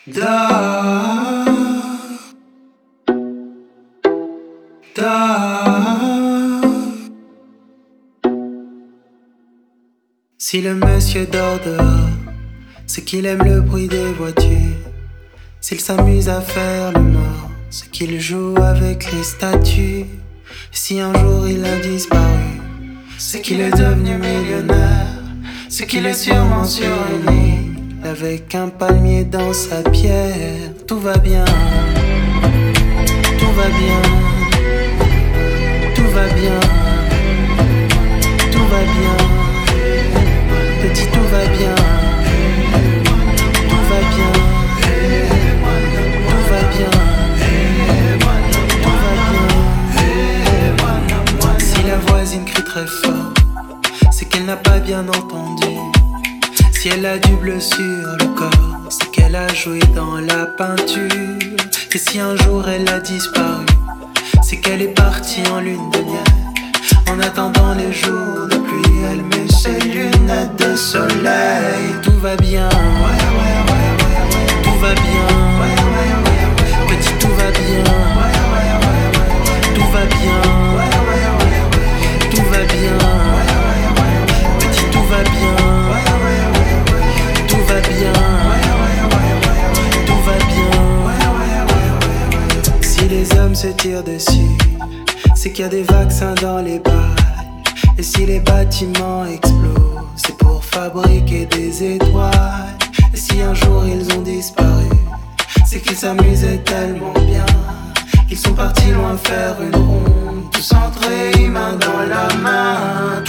Dors, dors. Si le monsieur dort dehors, c'est qu'il aime le bruit des voitures. S'il s'amuse à faire le mort, c'est qu'il joue avec les statues. Et si un jour il a disparu, c'est qu'il est devenu millionnaire. C'est qu'il est sûrement sur une île avec un palmier dans sa pierre. Tout va bien, tout va bien, tout va bien, tout va bien. Petit, tout va bien, tout va bien, tout va bien, tout va bien. Si la voisine crie très fort, c'est qu'elle n'a pas bien entendu. Si elle a du bleu sur le corps, c'est qu'elle a joué dans la peinture. Et si un jour elle a disparu, c'est qu'elle est partie en lune de miel. En attendant les jours de pluie, elle met ses lunettes de soleil. Tout va bien, tout va bien, petit, tout va bien, tout va bien, tout va bien, petit, tout va bien, tout va bien, tout va bien. Si les hommes se tirent dessus, c'est qu'il y a des vaccins dans les bails. Et si les bâtiments explosent, c'est pour fabriquer des étoiles. Et si un jour ils ont disparu, c'est qu'ils s'amusaient tellement bien qu'ils sont partis loin faire une ronde, tous entrés main dans la main.